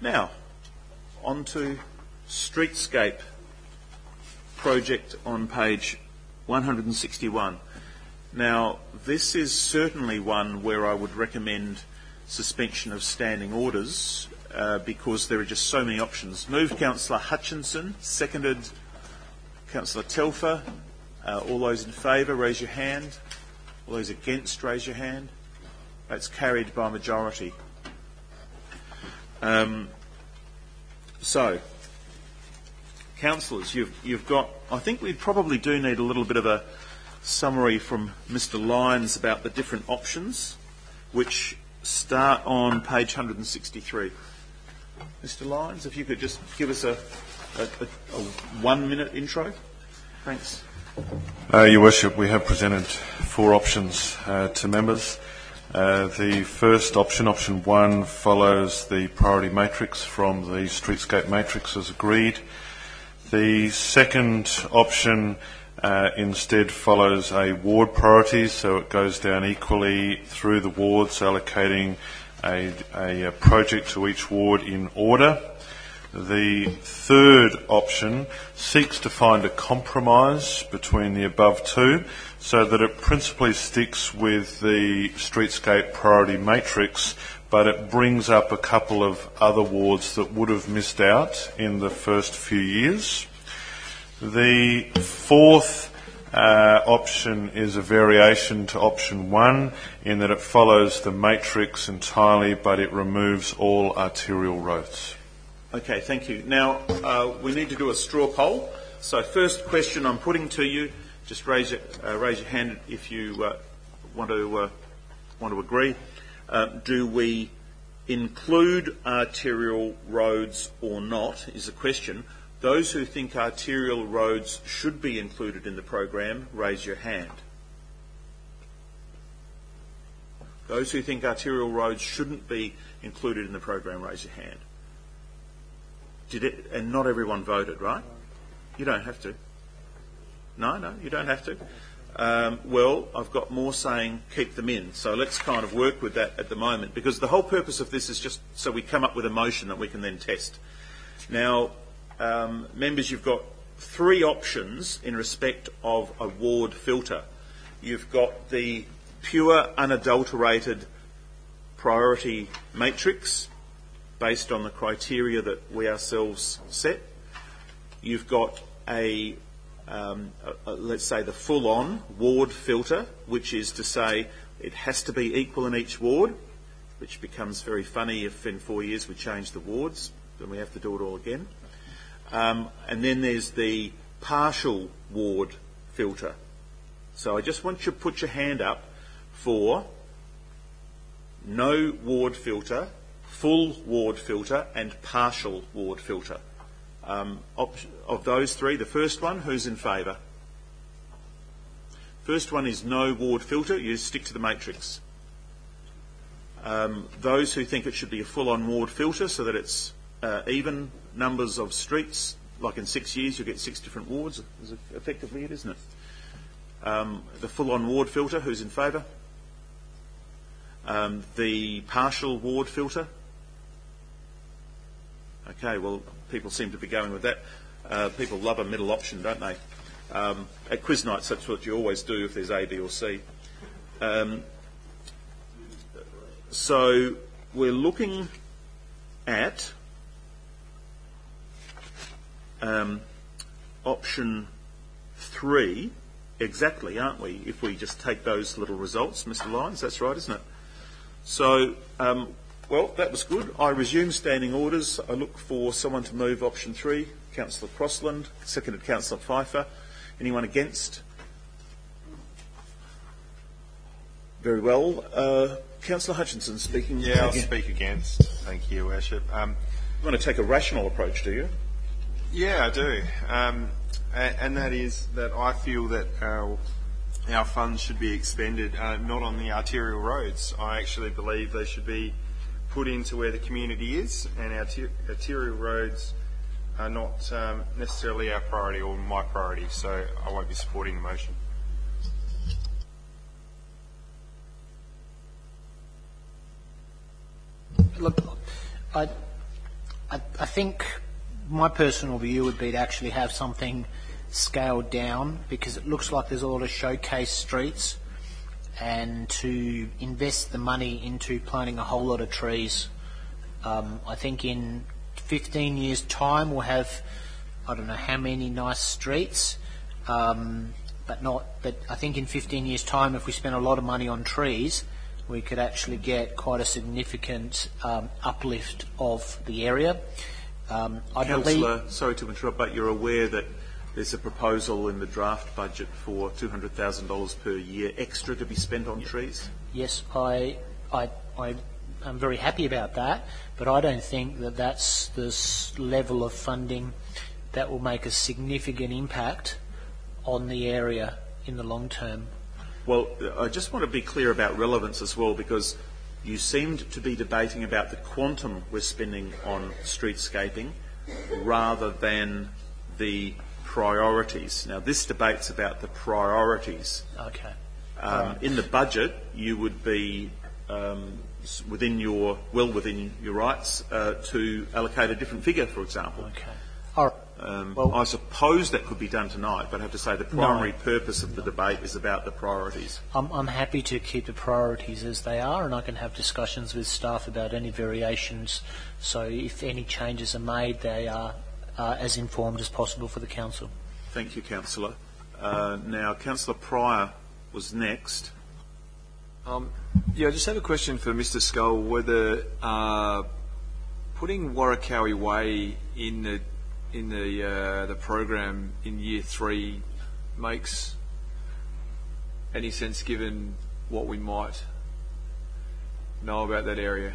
Now, on to Streetscape project on page 161. Now, this is certainly one where I would recommend suspension of standing orders because there are just so many options. Moved Councillor Hutchinson, seconded Councillor Telfer. All those in favour, raise your hand. All those against, raise your hand. That's carried by majority. So, councillors, you've got, I think we probably do need a little bit of a summary from Mr. Lyons about the different options, which start on page 163. Mr. Lyons, if you could just give us a 1 minute intro. Thanks. Your Worship, we have presented 4 options to members. The first option, option 1, follows the priority matrix from the Streetscape matrix as agreed. The second option instead follows a ward priority, so it goes down equally through the wards, allocating a project to each ward in order. The third option seeks to find a compromise between the above two so that it principally sticks with the Streetscape priority matrix, but it brings up a couple of other wards that would have missed out in the first few years. The fourth option is a variation to option 1 in that it follows the matrix entirely, but it removes all arterial roads. Okay, thank you. Now, we need to do a straw poll. So first question I'm putting to you, just raise your hand if you want to agree. Do we include arterial roads or not, is the question. Those who think arterial roads should be included in the program, raise your hand. Those who think arterial roads shouldn't be included in the program, raise your hand. And not everyone voted, right? You don't have to. No, you don't have to. Well, I've got more saying keep them in. So let's kind of work with that at the moment, because the whole purpose of this is just so we come up with a motion that we can then test. Now, members, you've got 3 options in respect of a ward filter. You've got the pure, unadulterated priority matrix, based on the criteria that we ourselves set. You've got let's say the full-on ward filter, which is to say it has to be equal in each ward, which becomes very funny if in 4 years we change the wards, then we have to do it all again. And then there's the partial ward filter. So I just want you to put your hand up for no ward filter, full ward filter and partial ward filter. Of those 3, the first one, who's in favour? First one is no ward filter, you stick to the matrix. Those who think it should be a full-on ward filter so that it's even numbers of streets, like in 6 years you'll get 6 different wards, is effectively it, isn't it? The full-on ward filter, who's in favour? The partial ward filter? Okay, well, people seem to be going with that. People love a middle option, don't they? At quiz nights, that's what you always do if there's A, B or C. So we're looking at option 3 exactly, aren't we? If we just take those little results, Mr. Lyons, that's right, isn't it? So, well, that was good. I resume standing orders. I look for someone to move option 3. Councillor Crossland, seconded Councillor Pfeiffer. Anyone against? Very well. Councillor Hutchinson speaking. Yeah, I'll speak against. Thank you, Your Worship. You want to take a rational approach, do you? Yeah, I do. And that is that I feel that our funds should be expended not on the arterial roads. I actually believe they should be put into where the community is, and arterial roads are not necessarily our priority or my priority, so I won't be supporting the motion. Look, I think my personal view would be to actually have something scaled down, because it looks like there's a lot of showcase streets, and to invest the money into planting a whole lot of trees. I think in 15 years' time we'll have, I don't know how many nice streets, but I think in 15 years' time, if we spend a lot of money on trees, we could actually get quite a significant uplift of the area. Councillor, sorry to interrupt, but you're aware that there's a proposal in the draft budget for $200,000 per year extra to be spent on trees? Yes, I'm very happy about that, but I don't think that that's this level of funding that will make a significant impact on the area in the long term. Well, I just want to be clear about relevance as well, because you seemed to be debating about the quantum we're spending on streetscaping rather than the priorities. Now, this debate's about the priorities. Okay. In the budget, you would be within your rights to allocate a different figure, for example. Okay. All right. I suppose that could be done tonight, but I have to say the primary purpose of the debate is about the priorities. I'm happy to keep the priorities as they are, and I can have discussions with staff about any variations. So if any changes are made, they are as informed as possible for the council. Thank you, Councillor. Now, Councillor Pryor was next. I just have a question for Mr. Scull, whether putting Warrakawi Way in the program in year 3 makes any sense, given what we might know about that area.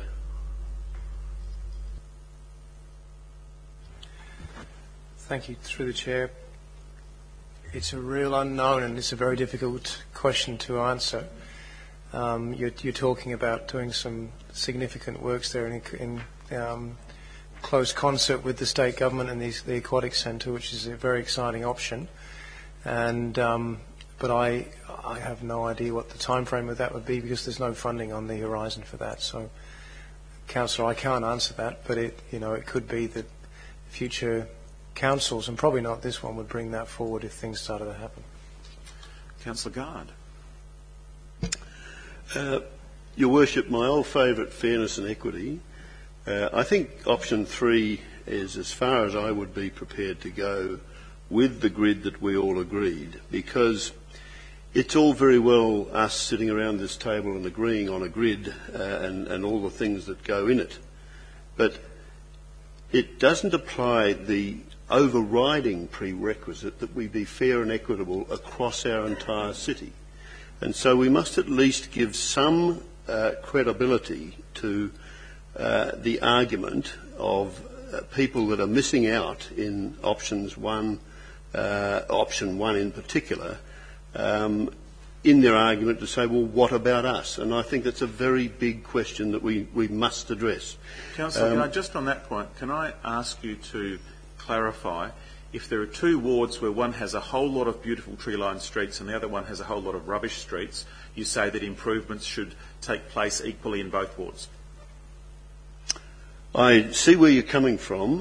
Thank you. Through the chair. It's a real unknown, and it's a very difficult question to answer. You're talking about doing some significant works there in close concert with the state government and the aquatic centre, which is a very exciting option. And but I have no idea what the time frame of that would be, because there's no funding on the horizon for that. So, Councillor, I can't answer that, but it could be that future councils, and probably not this one, would bring that forward if things started to happen. Councillor Guard. Your Worship, my old favourite, fairness and equity. I think option 3 is as far as I would be prepared to go with the grid that we all agreed, because it's all very well us sitting around this table and agreeing on a grid and all the things that go in it, but it doesn't apply the overriding prerequisite that we be fair and equitable across our entire city. And so we must at least give some credibility to the argument of people that are missing out in option 1 in particular, in their argument to say, well, what about us? And I think that's a very big question that we must address. Councillor, just on that point, can I ask you to clarify, if there are 2 wards where one has a whole lot of beautiful tree-lined streets and the other one has a whole lot of rubbish streets, you say that improvements should take place equally in both wards? I see where you're coming from,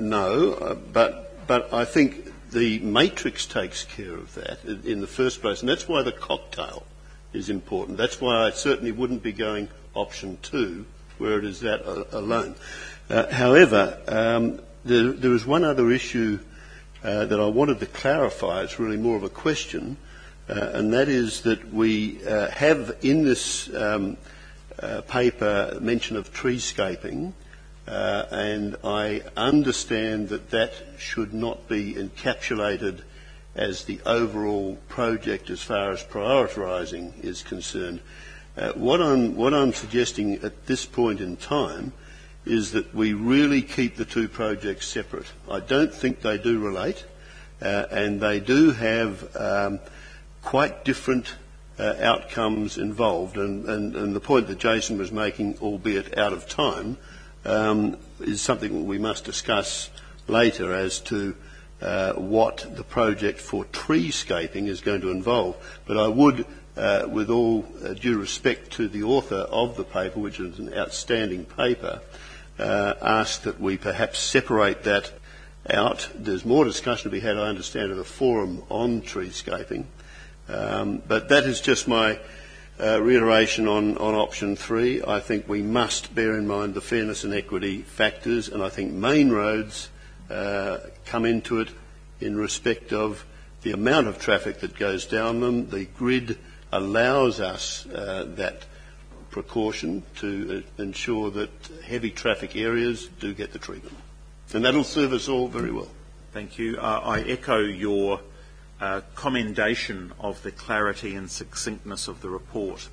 but I think the matrix takes care of that in the first place, and that's why the cocktail is important. That's why I certainly wouldn't be going option 2, where it is that alone. However, there is one other issue that I wanted to clarify. It's really more of a question, and that is that we have in this paper mention of treescaping, and I understand that that should not be encapsulated as the overall project as far as prioritising is concerned. What I'm suggesting at this point in time is that we really keep the 2 projects separate. I don't think they do relate, and they do have quite different outcomes involved. And the point that Jason was making, albeit out of time, is something that we must discuss later as to what the project for treescaping is going to involve. But I would, with all due respect to the author of the paper, which is an outstanding paper, ask that we perhaps separate that out. There's more discussion to be had, I understand, at the forum on treescaping. But that is just my reiteration on option 3. I think we must bear in mind the fairness and equity factors, and I think main roads come into it in respect of the amount of traffic that goes down them. The grid allows us that precaution to ensure that heavy traffic areas do get the treatment. And that'll serve us all very well. Thank you. I echo your commendation of the clarity and succinctness of the report.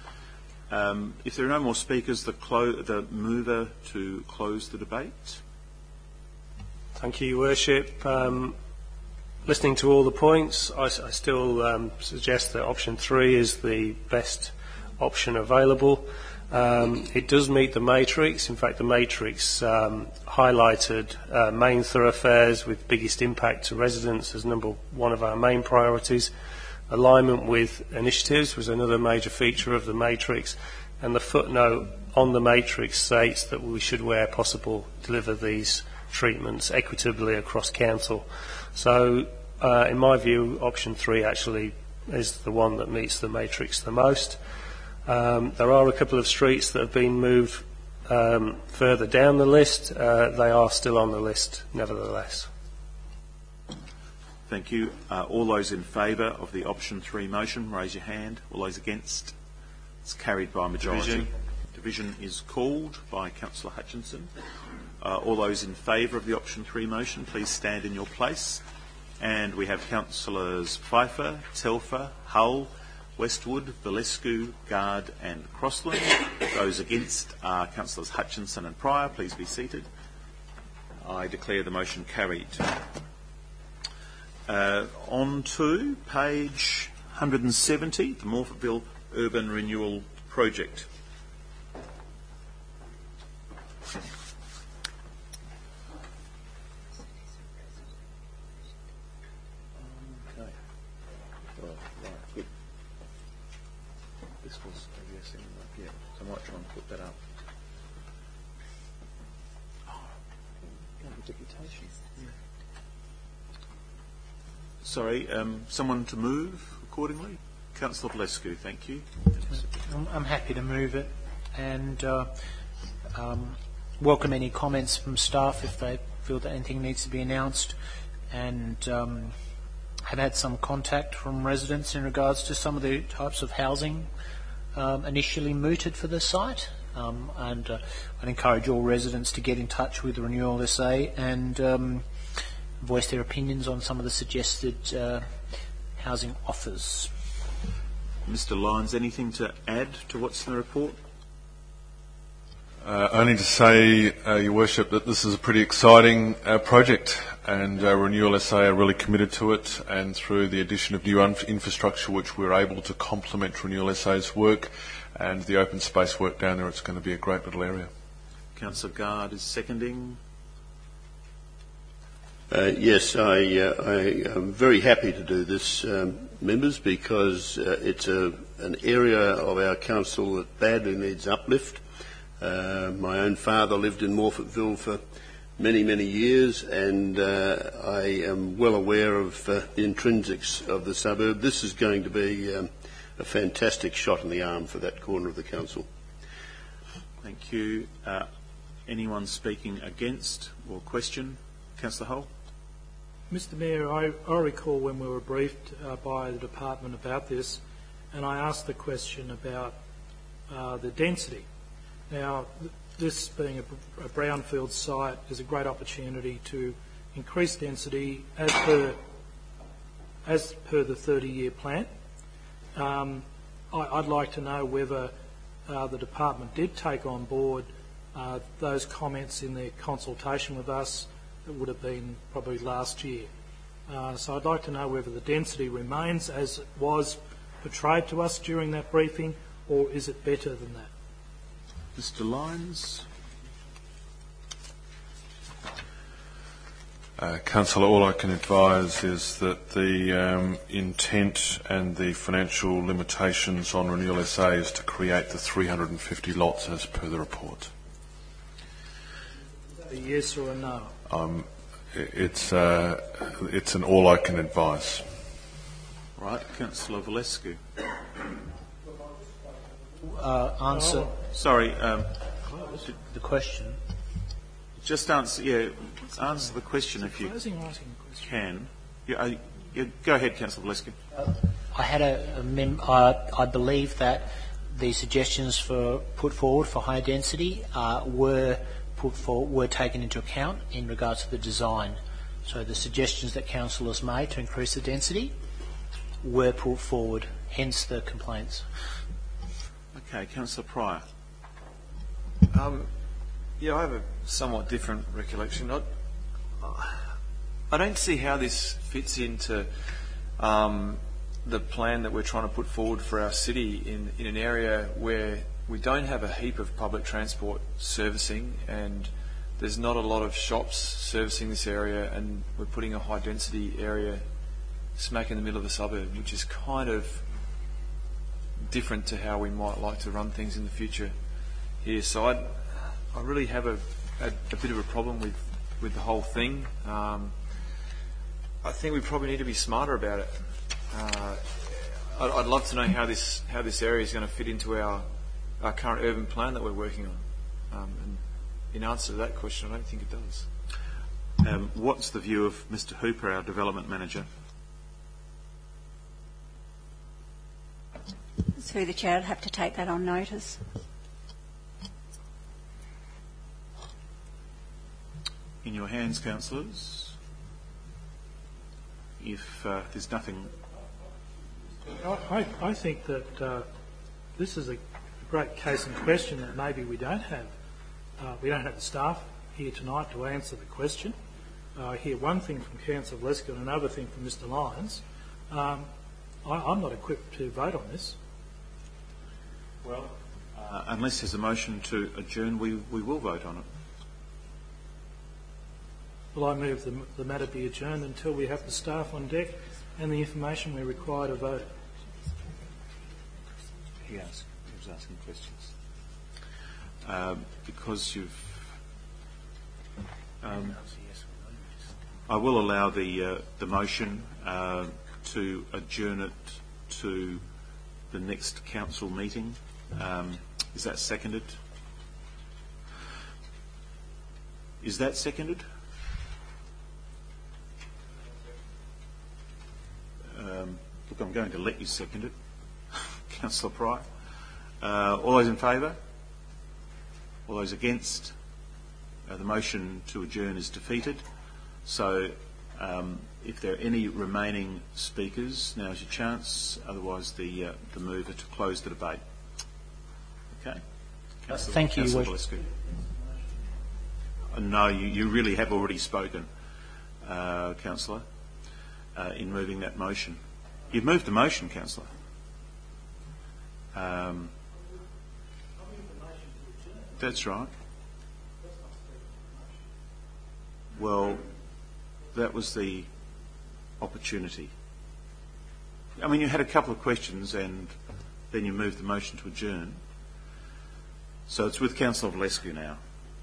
If there are no more speakers, the mover to close the debate. Thank you, Your Worship. Listening to all the points, I still suggest that option 3 is the best option available. It does meet the matrix. In fact, the matrix highlighted main thoroughfares with biggest impact to residents as number one of our main priorities. Alignment with initiatives was another major feature of the matrix, and the footnote on the matrix states that we should, where possible, deliver these treatments equitably across council. So, in my view, option 3 actually is the one that meets the matrix the most. There are a couple of streets that have been moved further down the list. They are still on the list, nevertheless. Thank you. All those in favour of the option 3 motion, raise your hand. All those against? It's carried by majority. Division is called by Councillor Hutchinson. All those in favour of the option 3 motion, please stand in your place. And we have Councillors Pfeiffer, Telfer, Hull, Westwood, Valescu, Guard and Crossland. Those against are Councillors Hutchinson and Pryor. Please be seated. I declare the motion carried. On to page 170, the Morphettville Urban Renewal Project. I might try and put that up. Deputation. Yeah. Sorry, someone to move accordingly? Councillor Valescu, thank you. I'm happy to move it and welcome any comments from staff if they feel that anything needs to be announced, and have had some contact from residents in regards to some of the types of housing initially mooted for the site, and I'd encourage all residents to get in touch with Renewal SA and voice their opinions on some of the suggested housing offers. Mr. Lyons, anything to add to what's in the report? Only to say, Your Worship, that this is a pretty exciting project, and Renewal SA are really committed to it, and through the addition of new infrastructure which we're able to complement Renewal SA's work and the open space work down there, it's going to be a great little area. Councillor Guard is seconding. Yes, I am very happy to do this, members, because it's an area of our council that badly needs uplift. My own father lived in Morphettville for many, many years, and I am well aware of the intrinsics of the suburb. This is going to be a fantastic shot in the arm for that corner of the council. Thank you. Anyone speaking against or question? Councillor Hull? Mr Mayor, I recall when we were briefed by the department about this, and I asked the question about the density. Now, this being a brownfield site is a great opportunity to increase density as per the 30-year plan. I'd like to know whether the department did take on board those comments in their consultation with us. It would have been probably last year. So I'd like to know whether the density remains as it was portrayed to us during that briefing, or is it better than that? Mr. Lyons? Councillor, all I can advise is that the intent and the financial limitations on Renewal SA is to create the 350 lots as per the report. yes or a no? It's an all I can advise. Right, Councillor Valescu. Answer Sorry, the question. just answer the question if you Closing or asking a question? can. Go ahead, Councillor Valescu. I had I believe that the suggestions put forward for high density were taken into account in regards to the design. So the suggestions that councillors made to increase the density were put forward, hence the complaints. Okay, Councillor Pryor. Yeah, I have a somewhat different recollection. I don't see how this fits into the plan that we're trying to put forward for our city in an area where we don't have a heap of public transport servicing, and there's not a lot of shops servicing this area, and we're putting a high density area smack in the middle of the suburb, which is kind of different to how we might like to run things in the future here. So I really have a bit of a problem with the whole thing. I think we probably need to be smarter about it. I'd love to know how this area is going to fit into our current urban plan that we're working on. And in answer to that question, I don't think it does. What's the view of Mr. Hooper, our development manager? Through the chair, I'd have to take that on notice. In your hands, councillors. If there's nothing... I think that this is a great case in question that maybe we don't have the staff here tonight to answer the question. I hear one thing from Councillor Valescu and another thing from Mr. Lyons. I'm not equipped to vote on this. Well, unless there's a motion to adjourn, we will vote on it. Well, I move the matter be adjourned until we have the staff on deck and the information we require to vote. He was asking questions. Because you've... I will allow the motion to adjourn it to the next council meeting. Is that seconded? Is that seconded? Look, I'm going to let you second it. Councillor Pryor. All those in favour? All those against? The motion to adjourn is defeated. So if there are any remaining speakers, now's your chance. Otherwise, the mover to close the debate. Okay. Thank you. Councillor Valescu. No, you really have already spoken, Councillor, in moving that motion. You've moved the motion, Councillor. That's right. Well, that was the opportunity. I mean, you had a couple of questions and then you moved the motion to adjourn. So it's with Councillor Valescu now.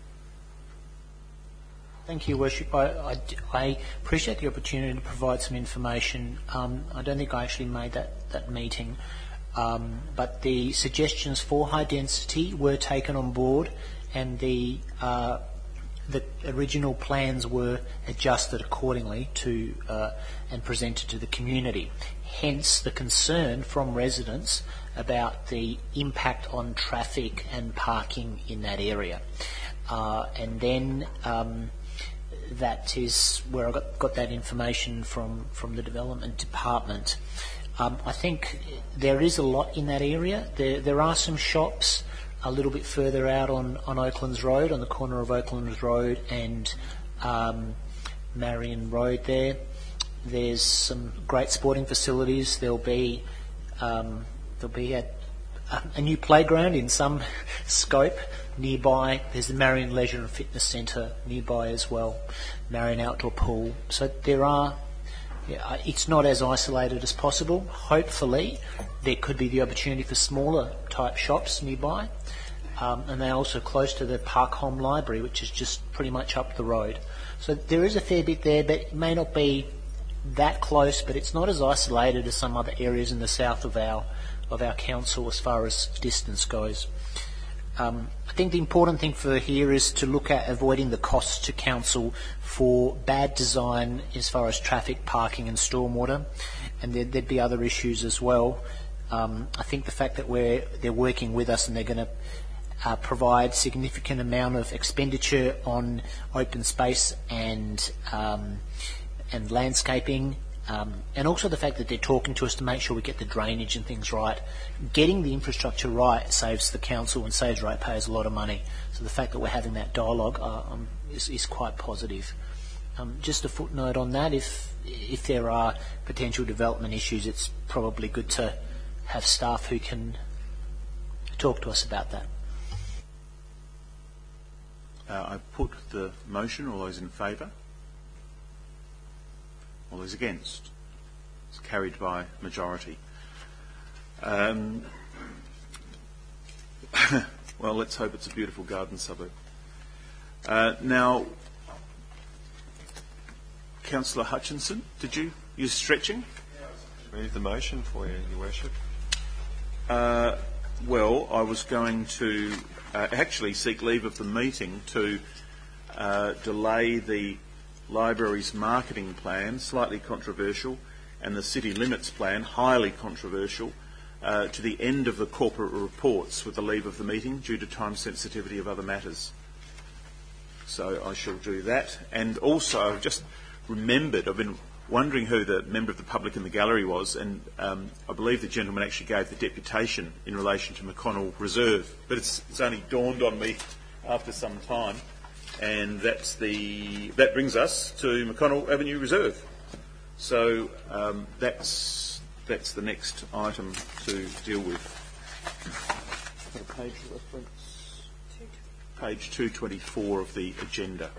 Thank you, Worship. I appreciate the opportunity to provide some information. I don't think I actually made that meeting, but the suggestions for high density were taken on board, and the original plans were adjusted accordingly to and presented to the community. Hence the concern from residents about the impact on traffic and parking in that area. And then that is where I got that information from the development department. I think there is a lot in that area. There are some shops a little bit further out on Oaklands Road, on the corner of Oaklands Road and Marion Road there. There's some great sporting facilities. There'll be a new playground in some scope nearby. There's the Marion Leisure and Fitness Centre nearby as well, Marion Outdoor Pool. So there are, it's not as isolated as possible. Hopefully there could be the opportunity for smaller type shops nearby. and they're also close to the Park Home Library, which is just pretty much up the road. So there is a fair bit there, but it may not be that close, but it's not as isolated as some other areas in the south of our council as far as distance goes. I think the important thing for here is to look at avoiding the costs to council for bad design as far as traffic, parking and stormwater, and there'd be other issues as well. I think the fact that they're working with us and they're going to provide significant amount of expenditure on open space and landscaping, and also the fact that they're talking to us to make sure we get the drainage and things right. Getting the infrastructure right saves the council and saves ratepayers a lot of money. So the fact that we're having that dialogue is quite positive. Just a footnote on that, if there are potential development issues, it's probably good to have staff who can talk to us about that. I put the motion. All those in favour? All those against? It's carried by majority. Well, let's hope it's a beautiful garden suburb. Now, Councillor Hutchinson, you're stretching? Move the motion for you, Your Worship. Well, I was going to actually seek leave of the meeting to delay the library's marketing plan, slightly controversial, and the city limits plan, highly controversial, to the end of the corporate reports with the leave of the meeting due to time sensitivity of other matters. So I shall do that. And also, I've just remembered, I've been wondering who the member of the public in the gallery was, and I believe the gentleman actually gave the deputation in relation to McConnell Reserve, but it's only dawned on me after some time, and that brings us to McConnell Avenue Reserve. So that's the next item to deal with. What a page reference? Page 224 of the agenda.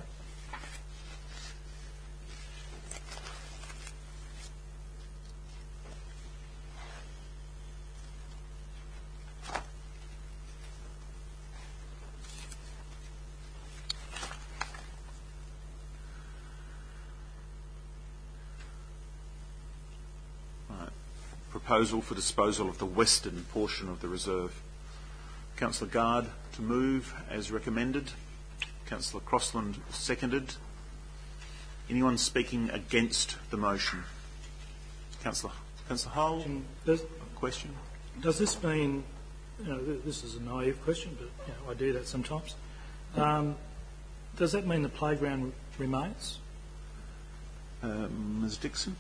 Proposal for disposal of the western portion of the reserve. Councillor Guard to move as recommended. Councillor Crossland seconded. Anyone speaking against the motion? Councillor Hull, question? Does this mean, this is a naive question, but I do that sometimes. Does that mean the playground remains? Ms Dixon?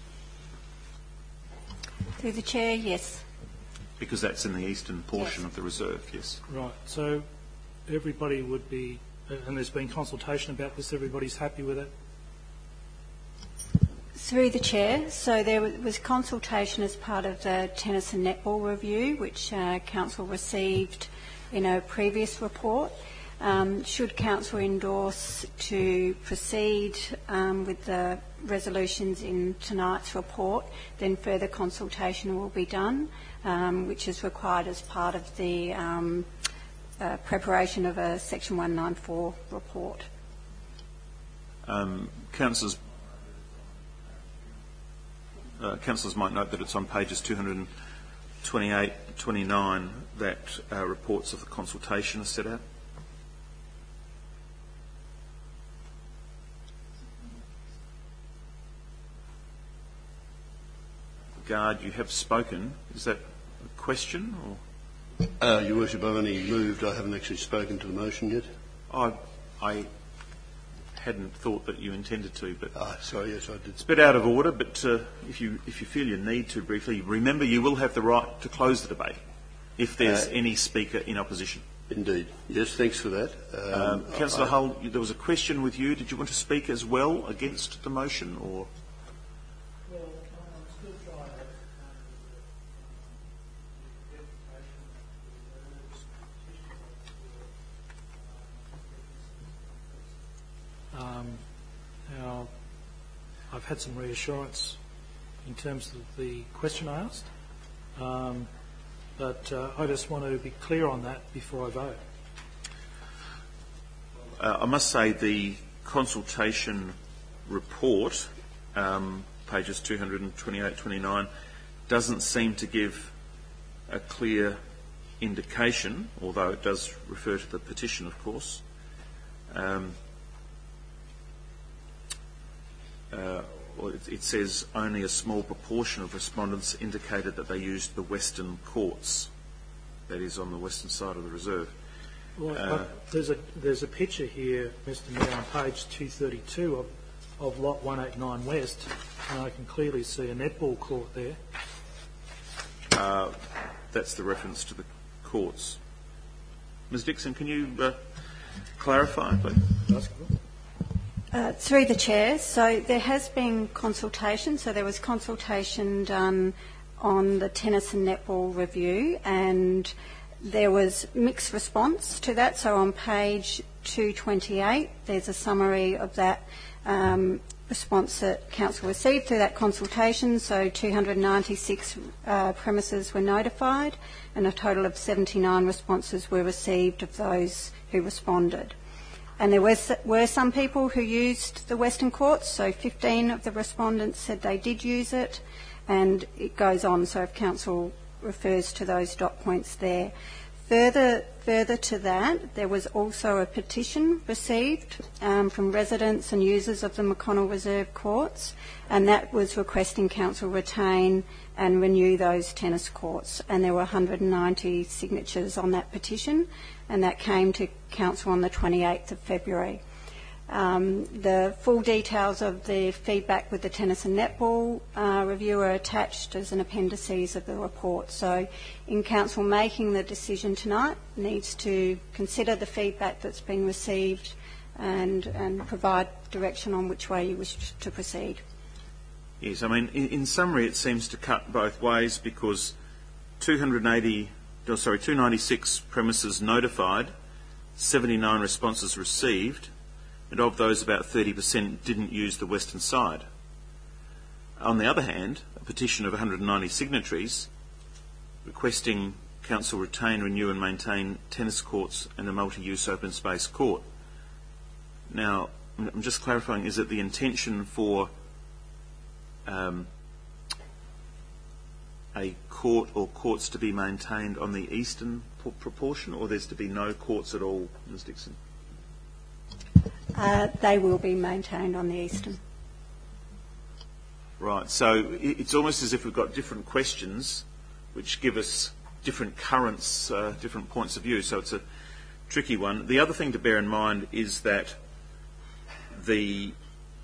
Through the chair, yes. Because that's in the eastern portion of the reserve, yes. Right, so everybody would be, and there's been consultation about this, everybody's happy with it? Through the chair, so there was consultation as part of the tennis and netball review, which council received in a previous report. Should council endorse to proceed with the resolutions in tonight's report, then further consultation will be done, which is required as part of the preparation of a Section 194 report. Councillors might note that it's on pages 228, 29 that reports of the consultation are set out. Guard, you have spoken. Is that a question? Or? Your Worship, I've only moved. I haven't actually spoken to the motion yet. I hadn't thought that you intended to, but sorry, yes, I did. It's a bit out of order. But if you feel you need to briefly, remember you will have the right to close the debate if there's any speaker in opposition. Indeed. Yes, thanks for that. Councillor Hull, there was a question with you. Did you want to speak as well against the motion, or? Now, I've had some reassurance in terms of the question I asked, but I just want to be clear on that before I vote. I must say the consultation report, pages 228-29, doesn't seem to give a clear indication, although it does refer to the petition, of course. It says only a small proportion of respondents indicated that they used the western courts, that is on the western side of the reserve. Well, there's a picture here, Mr Mayor, on page 232 of lot 189 West, and I can clearly see a netball court there. That's the reference to the courts. Ms Dixon, can you clarify, please? Through the Chair, so there has been consultation. So there was consultation done on the tennis and netball review, and there was mixed response to that. So on page 228, there's a summary of that response that Council received through that consultation. So 296 premises were notified, and a total of 79 responses were received of those who responded. And there were some people who used the Western Courts, so 15 of the respondents said they did use it, and it goes on, so if Council refers to those dot points there. Further to that, there was also a petition received from residents and users of the McConnell Reserve Courts, and that was requesting Council retain and renew those tennis courts. And there were 190 signatures on that petition, and that came to Council on the 28th of February. The full details of the feedback with the tennis and netball review are attached as an appendices of the report. So in Council making the decision tonight needs to consider the feedback that's been received and provide direction on which way you wish to proceed. Yes, I mean, in summary, it seems to cut both ways, because 296 premises notified, 79 responses received, and of those about 30% didn't use the western side. On the other hand, a petition of 190 signatories requesting Council retain, renew and maintain tennis courts and a multi-use open space court. Now, I'm just clarifying, is it the intention for a court or courts to be maintained on the eastern proportion, or there's to be no courts at all, Ms Dixon? They will be maintained on the eastern. Right, so it's almost as if we've got different questions which give us different currents, different points of view, so it's a tricky one. The other thing to bear in mind is that the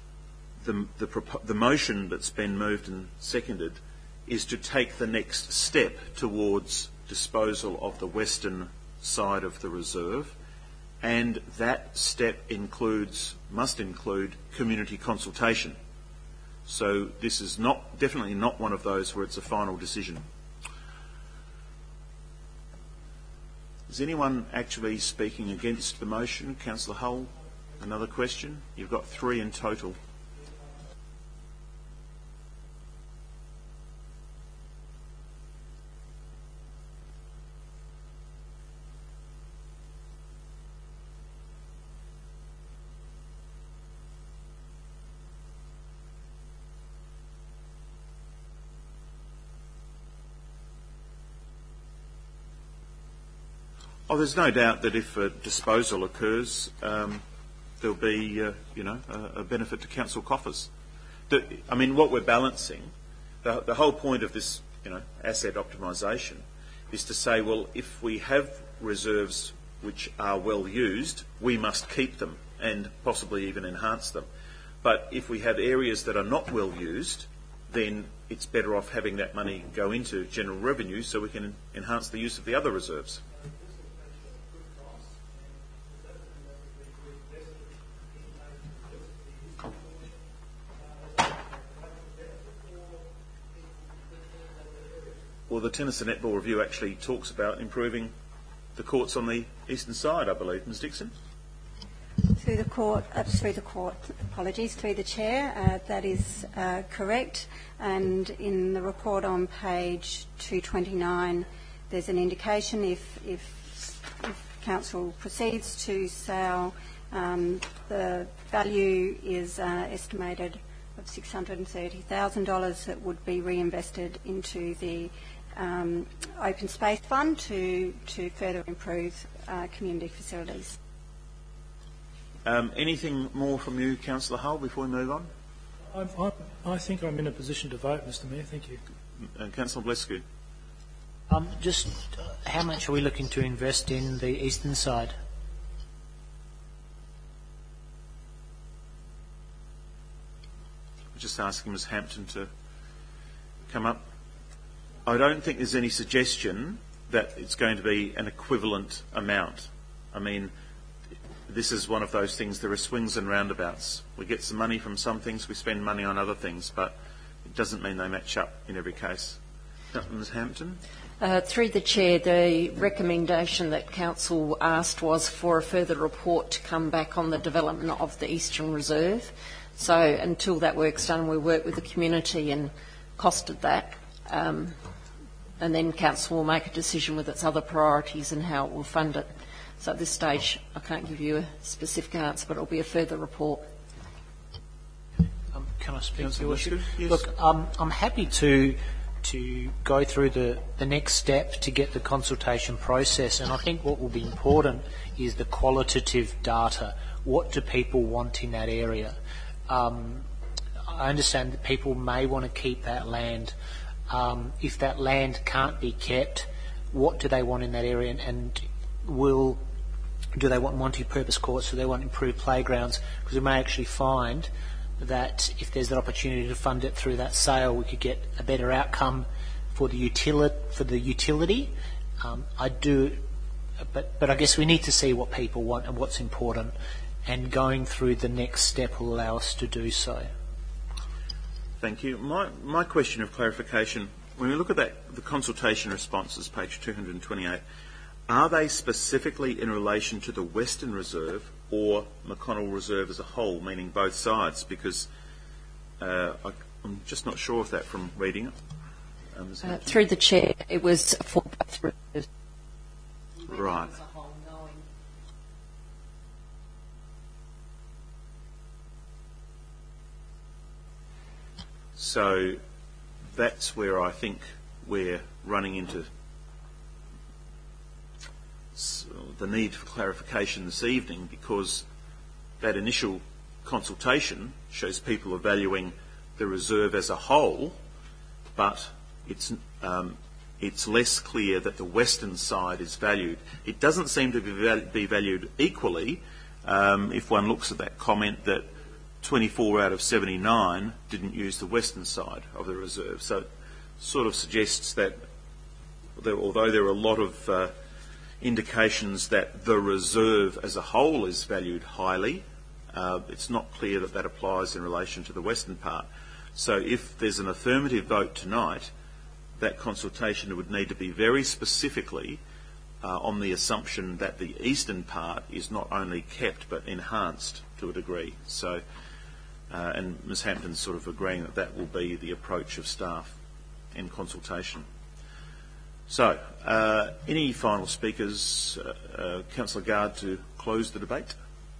motion that's been moved and seconded is to take the next step towards disposal of the western side of the reserve, and that step must include community consultation. So this is definitely not one of those where it's a final decision. Is anyone actually speaking against the motion? Councillor Hull, another question? You've got 3 in total. Oh, there's no doubt that if a disposal occurs, there'll be, a benefit to council coffers. I mean, what we're balancing, the whole point of this, asset optimisation, is to say, well, if we have reserves which are well used, we must keep them and possibly even enhance them. But if we have areas that are not well used, then it's better off having that money go into general revenue so we can enhance the use of the other reserves. Well, the tennis and netball review actually talks about improving the courts on the eastern side, I believe. Ms Dixon? Through the Chair, that is correct. And in the report on page 229, there's an indication if Council proceeds to sell The value is estimated of $630,000 that would be reinvested into the Open Space Fund to further improve community facilities. Anything more from you, Councillor Hull, before we move on? I think I'm in a position to vote, Mr Mayor. Thank you. Councillor Blescu. Just how much are we looking to invest in the eastern side? Just asking Ms Hampton to come up. I don't think there's any suggestion that it's going to be an equivalent amount. I mean, this is one of those things, there are swings and roundabouts. We get some money from some things, we spend money on other things, but it doesn't mean they match up in every case. Ms Hampton? Through the Chair, the recommendation that Council asked was for a further report to come back on the development of the Eastern Reserve. So until that work's done, we work with the community and costed that. And then Council will make a decision with its other priorities and how it will fund it. So at this stage, I can't give you a specific answer, but it will be a further report. Can I speak to you? Yes. Look, I'm happy to go through the next step to get the consultation process, and I think what will be important is the qualitative data. What do people want in that area? I understand that people may want to keep that land. If that land can't be kept, what do they want in that area, and do they want multi-purpose courts, do they want improved playgrounds? Because we may actually find that if there's that opportunity to fund it through that sale, we could get a better outcome for the utility. But I guess we need to see what people want and what's important, and going through the next step will allow us to do so. Thank you. My question of clarification, when we look at the consultation responses, page 228, are they specifically in relation to the Western Reserve or McConnell Reserve as a whole, meaning both sides? Because I'm just not sure of that from reading it. Through the Chair, it was for both reserves. Right. So that's where I think we're running into the need for clarification this evening, because that initial consultation shows people are valuing the reserve as a whole, but it's less clear that the western side is valued. It doesn't seem to be valued equally if one looks at that comment that 24 out of 79 didn't use the western side of the reserve. So it sort of suggests that although there are a lot of indications that the reserve as a whole is valued highly, it's not clear that that applies in relation to the western part. So if there's an affirmative vote tonight, that consultation would need to be very specifically on the assumption that the eastern part is not only kept but enhanced to a degree. So, and Ms Hampton's sort of agreeing that that will be the approach of staff in consultation. So, any final speakers? Councillor Gard, to close the debate.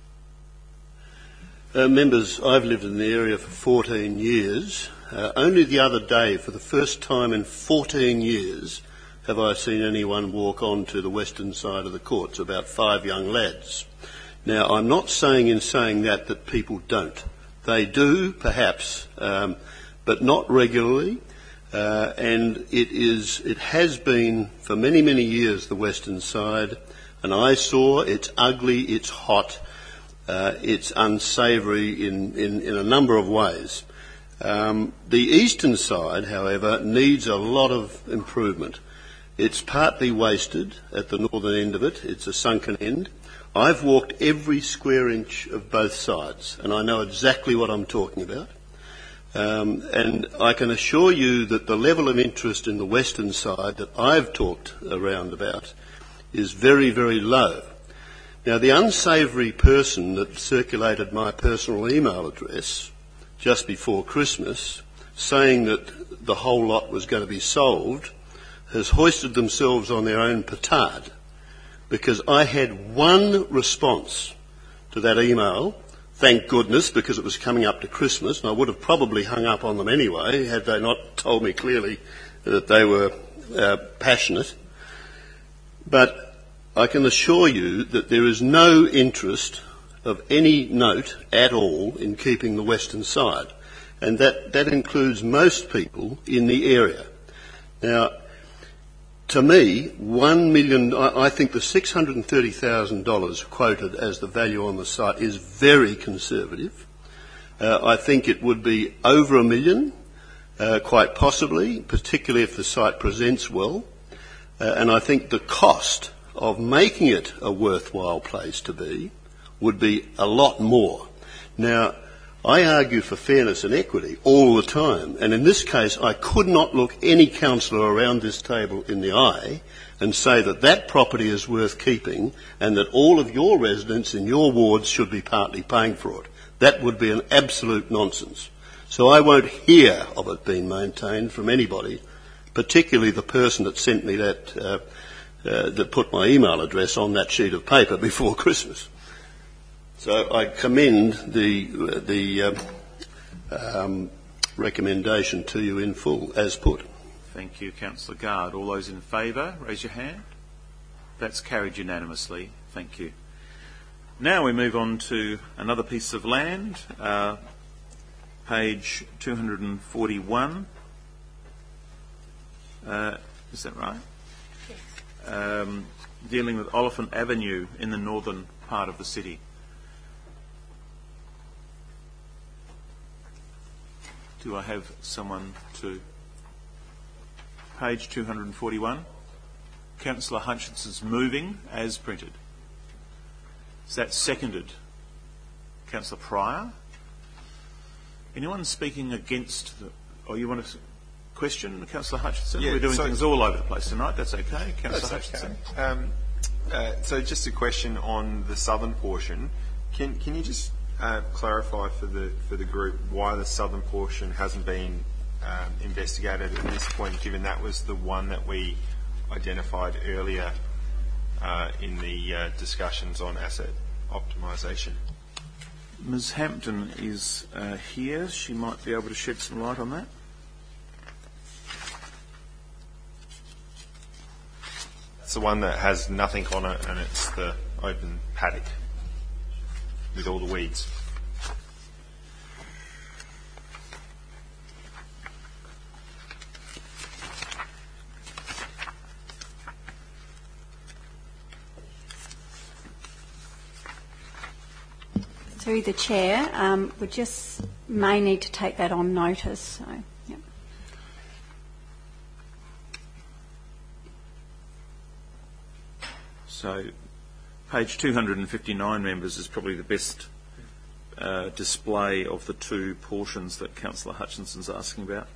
Members, I've lived in the area for 14 years. Only the other day, for the first time in 14 years, have I seen anyone walk onto the western side of the courts, about 5 young lads. Now, I'm not saying in saying that people don't. They do, perhaps, but not regularly. And it has been for many, many years the western side, and I saw it's ugly, it's hot, it's unsavoury in a number of ways. The eastern side, however, needs a lot of improvement. It's partly wasted at the northern end of it. It's a sunken end. I've walked every square inch of both sides, and I know exactly what I'm talking about. And I can assure you that the level of interest in the western side that I've talked around about is very, very low. Now, the unsavoury person that circulated my personal email address just before Christmas, saying that the whole lot was going to be solved, has hoisted themselves on their own petard, because I had one response to to that email. Thank goodness, because it was coming up to Christmas, and I would have probably hung up on them anyway had they not told me clearly that they were passionate. But I can assure you that there is no interest of any note at all in keeping the western side, and that includes most people in the area. Now, to me, $1 million, I think the $630,000 quoted as the value on the site is very conservative. I think it would be over $1 million, quite possibly, particularly if the site presents well. And I think the cost of making it a worthwhile place to be would be a lot more. Now, I argue for fairness and equity all the time, and in this case I could not look any councillor around this table in the eye and say that that property is worth keeping and that all of your residents in your wards should be partly paying for it. That would be an absolute nonsense. So I won't hear of it being maintained from anybody, particularly the person that sent me that, that put my email address on that sheet of paper before Christmas. So I commend the recommendation to you in full, as put. Thank you, Councillor Guard. All those in favour, raise your hand. That's carried unanimously. Thank you. Now we move on to another piece of land, page 241. Is that right? Yes. Dealing with Oliphant Avenue in the northern part of the city. Do I have someone to page 241? Councillor Hutchinson's moving as printed. Is that seconded? Councillor Pryor? Anyone speaking against the... Oh, you want to question Councillor Hutchinson? Yeah, we're doing things all over the place tonight. That's okay. Councillor Hutchinson. Okay. So just a question on the southern portion. Can you just clarify for the group why the southern portion hasn't been investigated at this point, given that was the one that we identified earlier in the discussions on asset optimisation? Ms Hampton is here. She might be able to shed some light on that. It's the one that has nothing on it and it's the open paddock with all the weeds. Through the Chair, we just may need to take that on notice. So, yep. So, page 259, members, is probably the best display of the two portions that Councillor Hutchinson's asking about.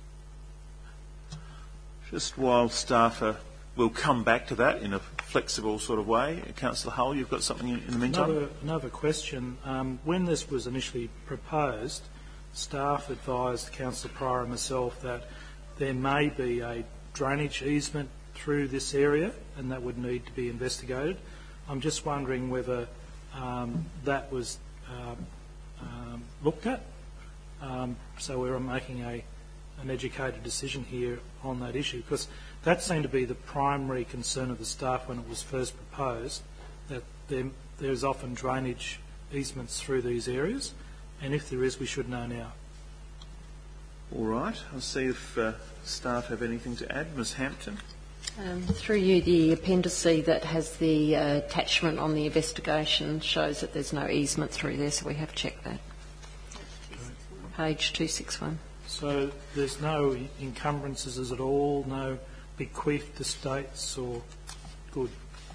Just while staff we'll come back to that in a flexible sort of way. Councillor Hull, you've got something in the meantime? Another question. When this was initially proposed, staff advised Councillor Pryor and myself that there may be a drainage easement through this area and that would need to be investigated. I'm just wondering whether that was looked at. So we're making an educated decision here on that issue, because that seemed to be the primary concern of the staff when it was first proposed, that there's often drainage easements through these areas, and if there is, we should know now. All right. I'll see if staff have anything to add. Ms Hampton. Through you, the appendice that has the attachment on the investigation shows that there's no easement through there, so we have checked that. Page 261. So there's no encumbrances at all, no bequeathed estates or... Good.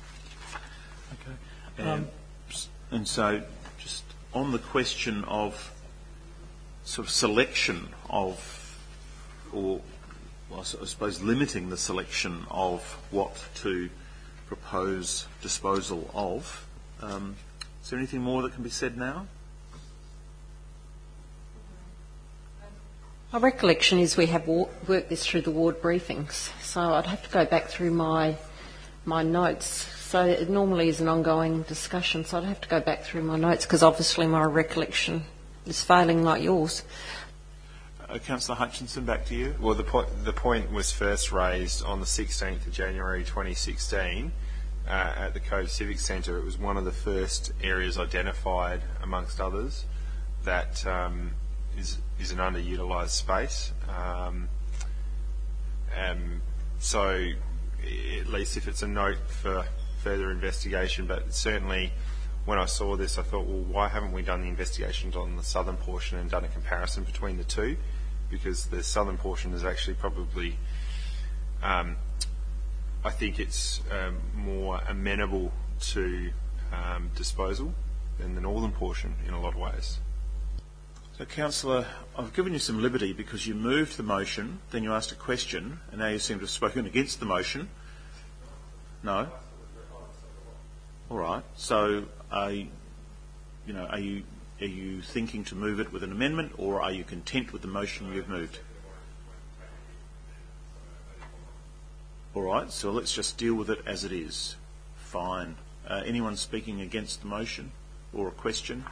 Okay. And so just on the question of sort of selection of, or well, I suppose limiting the selection of what to propose disposal of, is there anything more that can be said now? My recollection is we have worked this through the ward briefings, so I'd have to go back through my notes. So it normally is an ongoing discussion, so I'd have to go back through my notes because obviously my recollection is failing like yours. Councillor Hutchinson, back to you. Well, the point was first raised on the 16th of January 2016 at the Cove Civic Centre. It was one of the first areas identified, amongst others, that is an underutilised space. So, at least if it's a note for further investigation, but certainly when I saw this, I thought, well, why haven't we done the investigations on the southern portion and done a comparison between the two? Because the southern portion is actually probably, I think it's more amenable to disposal than the northern portion in a lot of ways. So, Councillor, I've given you some liberty because you moved the motion, then you asked a question, and now you seem to have spoken against the motion. No? All right. So, are you thinking to move it with an amendment, or are you content with the motion you've moved? All right. So let's just deal with it as it is. Fine. Anyone speaking against the motion or a question?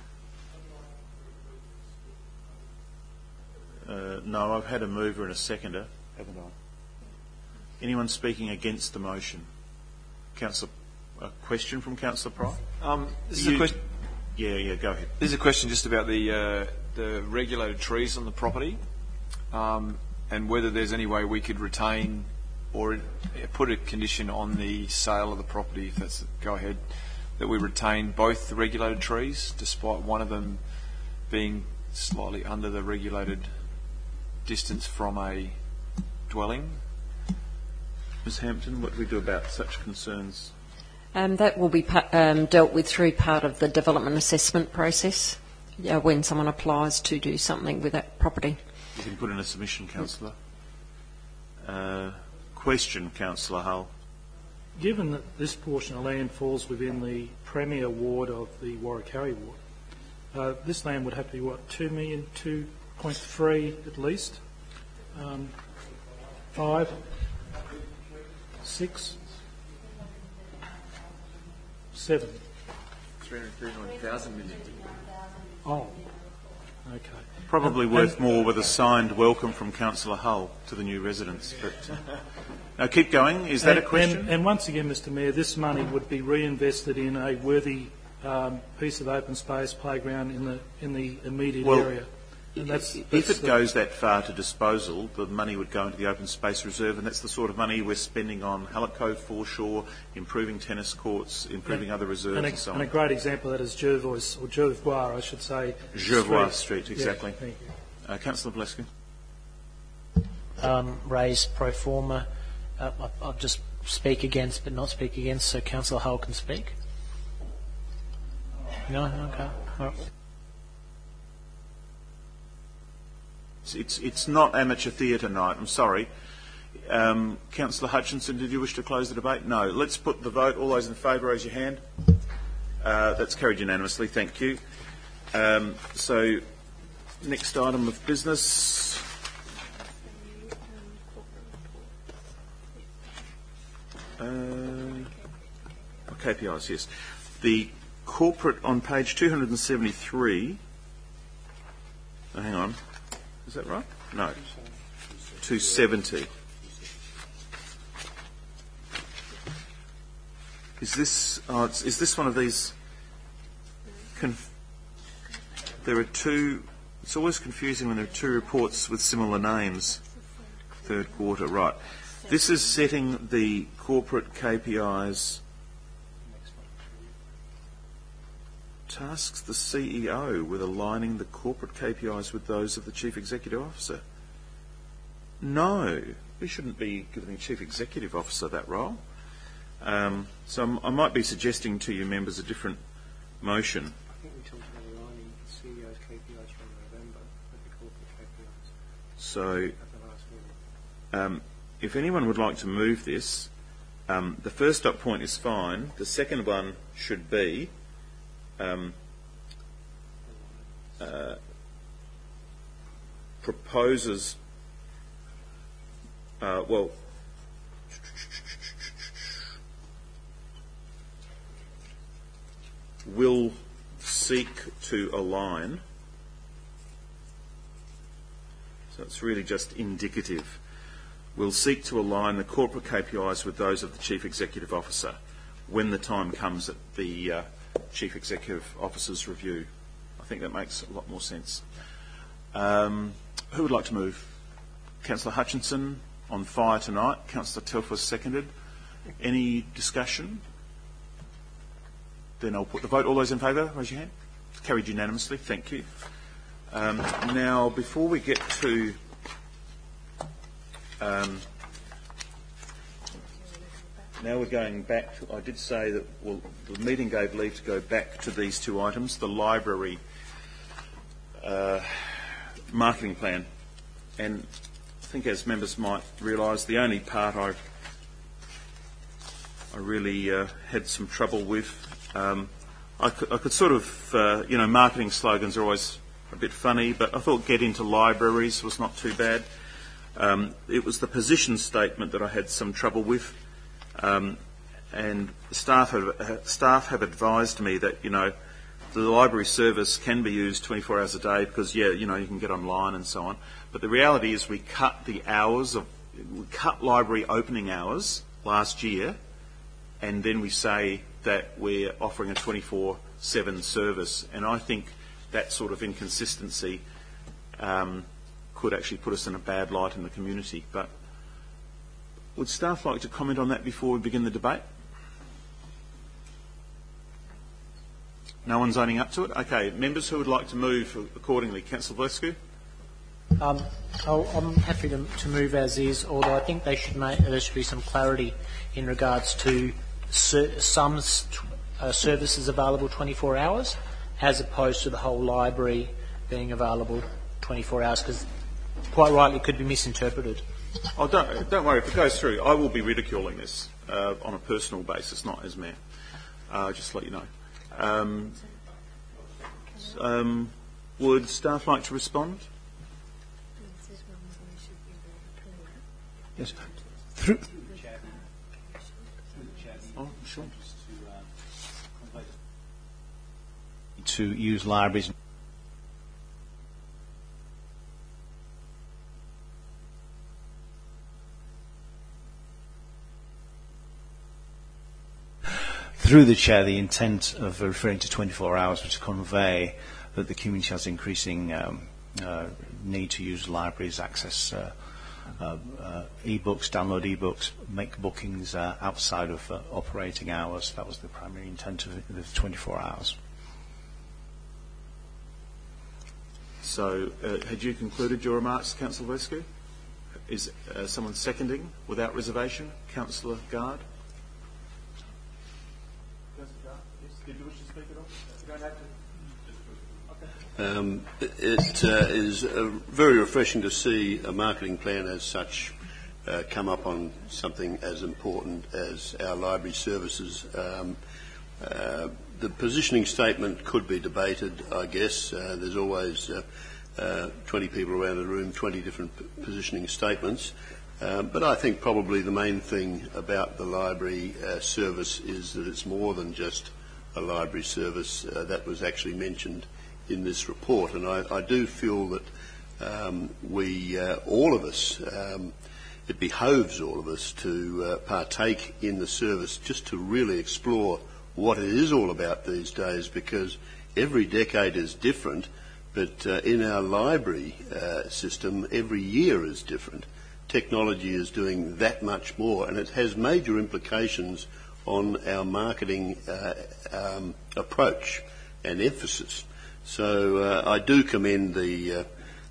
No, I've had a mover and a seconder, haven't I? Anyone speaking against the motion? Councillor, a question from Councillor Pry? This is a question. Yeah, go ahead. This is a question just about the regulated trees on the property, and whether there's any way we could retain or put a condition on the sale of the property, if that's go ahead, that we retain both the regulated trees, despite one of them being slightly under the regulated distance from a dwelling. Ms Hampton, what do we do about such concerns? That will be dealt with through part of the development assessment process when someone applies to do something with that property. You can put in a submission, Councillor. Question, Councillor Hull. Given that this portion of land falls within the Premier Ward of the Warrackarri Ward, this land would have to be, what, 2.3 at least? 5, 6, 7. 339,000 million. Oh, okay. Probably worth more with a signed welcome from Councillor Hull to the new residents. But now keep going. Is that a question? And once again, Mr Mayor, this money would be reinvested in a worthy piece of open space playground in the immediate area. And if it goes that far to disposal, the money would go into the open space reserve, and that's the sort of money we're spending on Hallett Cove foreshore, improving tennis courts, improving other reserves and so on. And a great example of that is Jervois, I should say. Jervois Street, exactly. Yeah, thank you. Councillor Valescu. Raise pro forma. I'll just speak against, but not speak against, so Councillor Hull can speak. No? Okay. All right. It's not amateur theatre night, I'm sorry. Councillor Hutchinson, did you wish to close the debate? No. Let's put the vote. All those in favour, raise your hand. That's carried unanimously, thank you. So, next item of business. KPIs, yes. The corporate on page 273. Oh, hang on. Is that right? No. 270. Is this one of these? There are two. It's always confusing when there are two reports with similar names. Third quarter, right. This is setting the corporate KPIs. Tasks the CEO with aligning the corporate KPIs with those of the Chief Executive Officer. No, we shouldn't be giving the Chief Executive Officer that role. So I might be suggesting to you members a different motion. I think we talked about aligning the CEO's KPIs from November with the corporate KPIs. So, At the last meeting. if anyone would like to move this, the first up point is fine. The second one should be proposes, will seek to align, so it's really just indicative, will seek to align the corporate KPIs with those of the Chief Executive Officer when the time comes at the Chief Executive Officer's review. I think that makes a lot more sense. Who would like to move? Councillor Hutchinson on fire tonight. Councillor Telfer seconded. Any discussion? Then I'll put the vote. All those in favour, raise your hand. Carried unanimously. Thank you. Now, before we get to now we're going back to, I did say that, well, the meeting gave leave to go back to these two items, the library marketing plan. And I think, as members might realise, the only part I really had some trouble with, I could sort of, marketing slogans are always a bit funny, but I thought get into libraries was not too bad. It was the position statement that I had some trouble with. And staff have advised me that, the library service can be used 24 hours a day because, you can get online and so on. But the reality is we cut library opening hours last year, and then we say that we're offering a 24/7 service. And I think that sort of inconsistency could actually put us in a bad light in the community. But would staff like to comment on that before we begin the debate? No one's owning up to it? Okay, members who would like to move accordingly. Councillor Vosku? I'm happy to move as is, although I think there should be some clarity in regards to some services available 24 hours as opposed to the whole library being available 24 hours, because quite rightly it could be misinterpreted. Oh, don't worry, if it goes through, I will be ridiculing this on a personal basis, not as mayor. Just to let you know. Would staff like to respond? Yes. Oh, sure. To use libraries. Through the Chair, the intent of referring to 24 hours was to convey that the community has increasing need to use libraries, access e-books, download e-books, make bookings outside of operating hours. That was the primary intent of the 24 hours. So, had you concluded your remarks, Councillor Vescu? Is someone seconding without reservation? Councillor Gard? Did you wish to speak at all? You don't have to. It is very refreshing to see a marketing plan as such come up on something as important as our library services. The positioning statement could be debated, I guess. There's always 20 people around the room, 20 different positioning statements. But I think probably the main thing about the library service is that it's more than just a library service. That was actually mentioned in this report, and I do feel that we, all of us, it behoves all of us to partake in the service, just to really explore what it is all about these days, because every decade is different, but in our library system, every year is different. Technology is doing that much more, and it has major implications on our marketing approach and emphasis. So I do commend the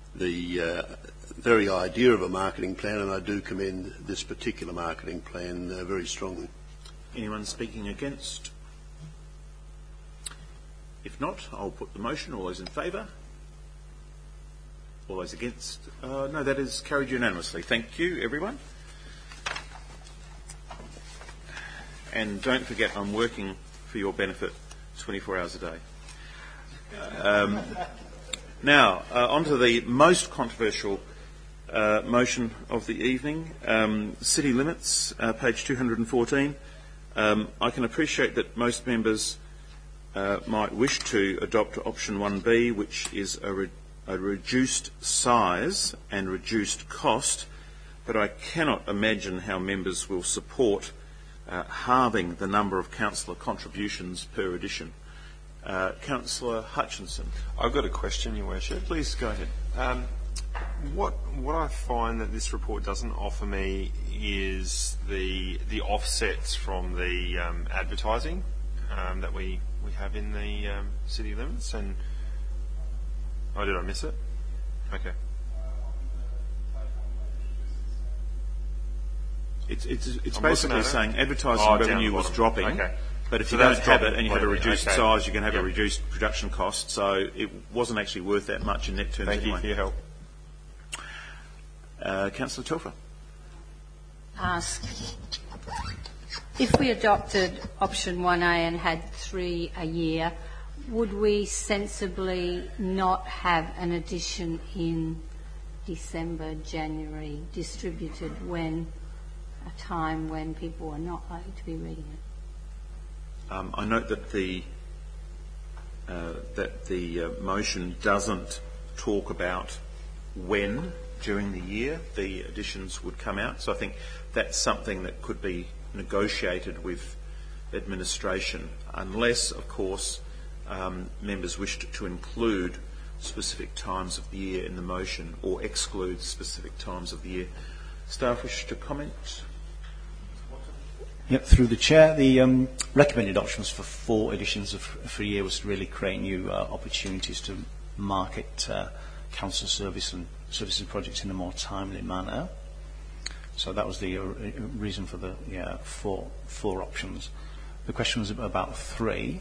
very idea of a marketing plan, and I do commend this particular marketing plan very strongly. Anyone speaking against? If not, I'll put the motion. All those in favour? All those against? No, that is carried unanimously. Thank you, everyone. And don't forget, I'm working for your benefit 24 hours a day. Now, on to the most controversial motion of the evening, city limits, page 214. I can appreciate that most members might wish to adopt option 1B, which is a reduced size and reduced cost, but I cannot imagine how members will support halving the number of councillor contributions per edition. Councillor Hutchinson. I've got a question, Your Worship. Please go ahead. What I find that this report doesn't offer me is the offsets from the advertising that we have in the city limits. And did I miss it? Okay. It's basically saying advertising revenue was dropping. Okay. But if you don't have it and you have a reduced size, you're going to have a reduced production cost. So it wasn't actually worth that much in net terms anyway. Thank you for your help. Councillor Telfer. Ask. If we adopted option 1A and had 3 a year, would we sensibly not have an addition in December, January, distributed when a time when people are not likely to be reading it? I note that the motion doesn't talk about when during the year the additions would come out. So I think that's something that could be negotiated with administration, unless, of course, members wished to include specific times of the year in the motion or exclude specific times of the year. Staff wish to comment? Yep, through the Chair, the recommended options for 4 editions for a year was to really create new opportunities to market council services and projects in a more timely manner. So that was the reason for the 4 options. The question was about 3,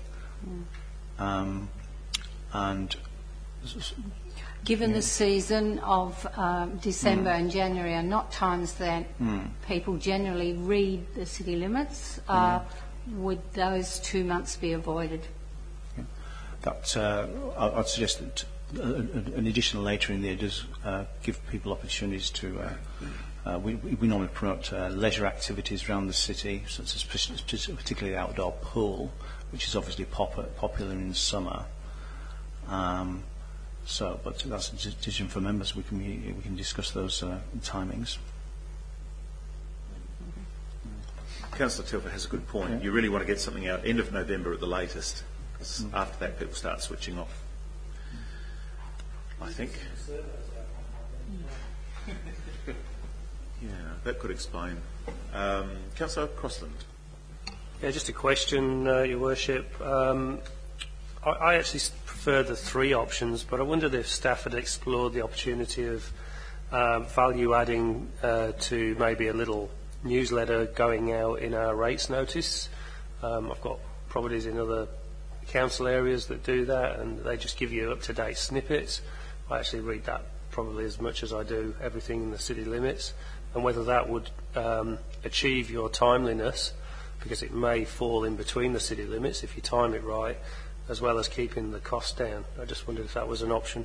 and given the season of December and January are not times that people generally read the city limits, would those 2 months be avoided? I'd suggest that an additional later in there does give people opportunities to. We normally promote leisure activities around the city, such as particularly the outdoor pool, which is obviously popular in summer. But that's a decision for members. We can discuss those timings. Councillor Telfer has a good point. Yeah. You really want to get something out end of November at the latest, because after that people start switching off. I think. Yeah, that could explain. Councillor Crossland. Yeah, just a question, Your Worship. I actually prefer the 3 options, but I wondered if staff had explored the opportunity of value adding to maybe a little newsletter going out in our rates notice. I've got properties in other council areas that do that, and they just give you up-to-date snippets. I actually read that probably as much as I do everything in the city limits, and whether that would achieve your timeliness, because it may fall in between the city limits if you time it right, as well as keeping the cost down. I just wondered if that was an option.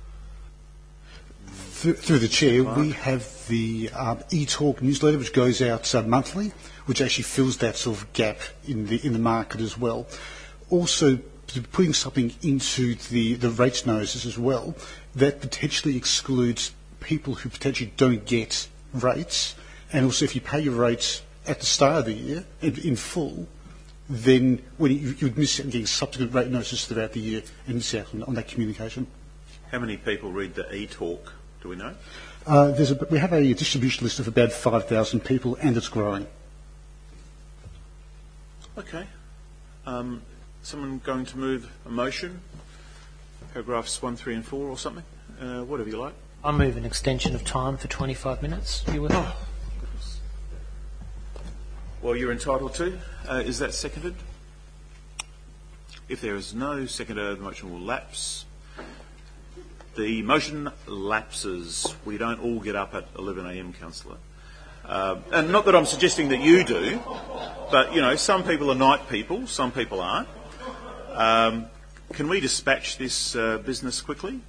Through the Chair, we have the e-talk newsletter, which goes out monthly, which actually fills that sort of gap in the market as well. Also, putting something into the rates notices as well, that potentially excludes people who potentially don't get rates, and also if you pay your rates at the start of the year in full, then when you would miss out on getting subsequent rate notices throughout the year and miss out on that communication. How many people read the e-talk? Do we know? We have a distribution list of about 5,000 people, and it's growing. Okay. Someone going to move a motion? Paragraphs 1, 3 and 4 or something? Whatever you like. I move an extension of time for 25 minutes. You with goodness. Well, you're entitled to. Is that seconded? If there is no seconder, the motion will lapse. The motion lapses. We don't all get up at 11 a.m, Councillor. And not that I'm suggesting that you do, but, you know, some people are night people, some people aren't. Can we dispatch this business quickly?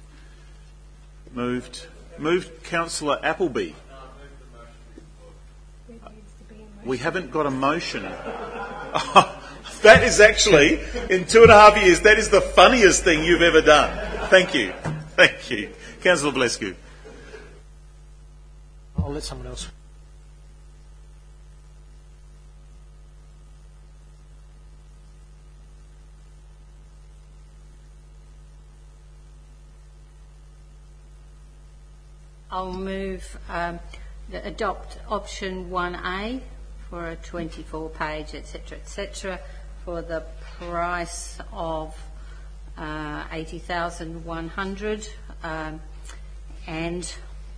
Moved Councillor Appleby. We haven't got a motion. I That is actually, in 2.5 years, that is the funniest thing you've ever done. Thank you. Thank you. Councillor Valescu. I'll let someone else. I'll move adopt option 1A for a 24-page, etc., for the price of 80,100, and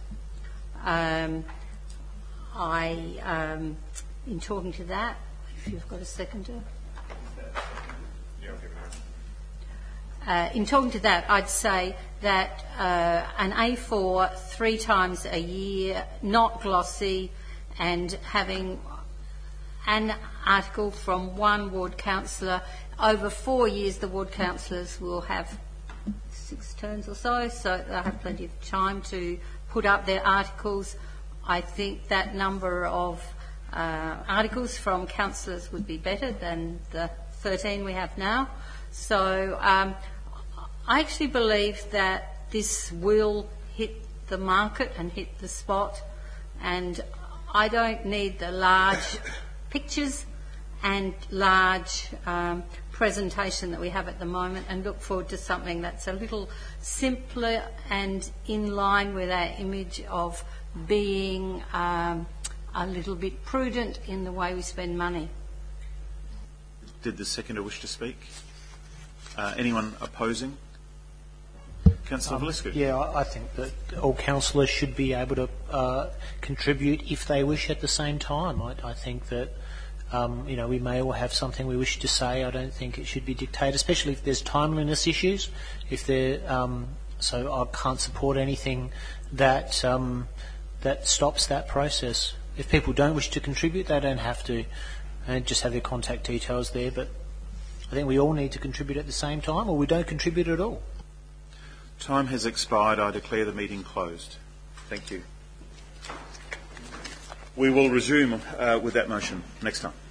in talking to that, if you've got a seconder. In talking to that, I'd say that an A4 3 times a year, not glossy, and having an article from one ward councillor. Over 4 years, the ward councillors will have 6 turns or so they'll have plenty of time to put up their articles. I think that number of articles from councillors would be better than the 13 we have now. So I actually believe that this will hit the market and hit the spot, and I don't need the large pictures and large presentation that we have at the moment, and look forward to something that's a little simpler and in line with our image of being a little bit prudent in the way we spend money. Did the seconder wish to speak? Anyone opposing? Councillor Valescu. Yeah, I think that all councillors should be able to contribute if they wish at the same time. I think that we may all have something we wish to say. I don't think it should be dictated, especially if there's timeliness issues. So I can't support anything that stops that process. If people don't wish to contribute, they don't have to, and just have their contact details there. But I think we all need to contribute at the same time, or we don't contribute at all. Time has expired. I declare the meeting closed. Thank you. We will resume with that motion next time.